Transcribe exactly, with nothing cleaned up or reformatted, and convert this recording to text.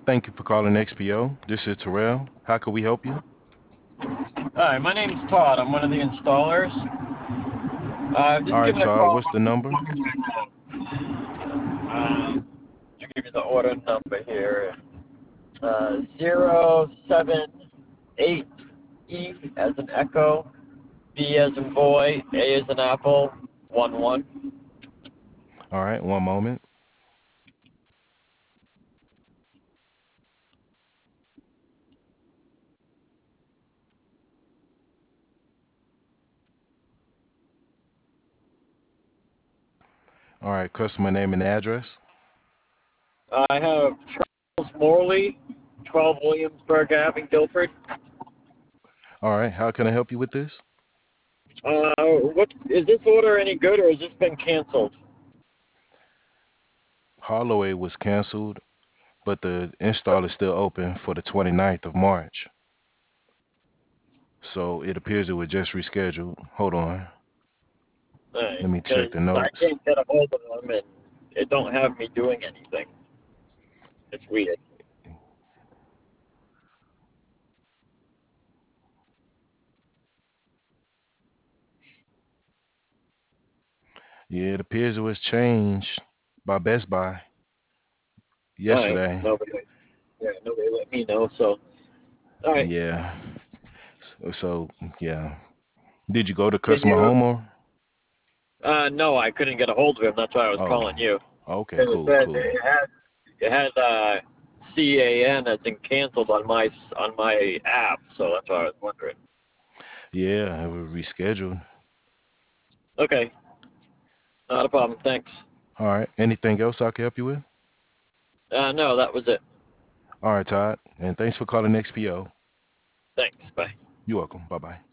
Thank you for calling X P O. This is Terrell. How can we help you? Hi, my name's Todd. I'm one of the installers. Uh, I'm All just right, giving a Todd, call. what's the number? Uh, to give you the order number here. Uh, zero seven eight E as in Echo, B as in boy, A as in apple, one one. All right, one moment. All right, customer name and address. I have Charles Morley, twelve Williamsburg Ave, Guilford. All right, how can I help you with this? Uh, what is this order any good, or has this been canceled? Holloway was canceled, but the install is still open for the twenty-ninth of March. So it appears it was just rescheduled. Hold on. Let me check Because the I notes. can't get a hold of them, and it don't have me doing anything. It's weird. Yeah, it appears it was changed by Best Buy All right, yesterday. nobody, yeah, nobody let me know. So, all right, Yeah. So, so yeah. Did you go to can customer you? home or? Uh, no, I couldn't get a hold of him. That's why I was Oh, calling you. okay, Because it cool, said cool. it had it had uh, C A N as in canceled on my on my app. So that's why I was wondering. Yeah, it was rescheduled. Okay, not a problem. Thanks. All right. Anything else I can help you with? Uh, no, that was it. All right, Todd. And thanks for calling X P O. Thanks. Bye. You're welcome. Bye bye.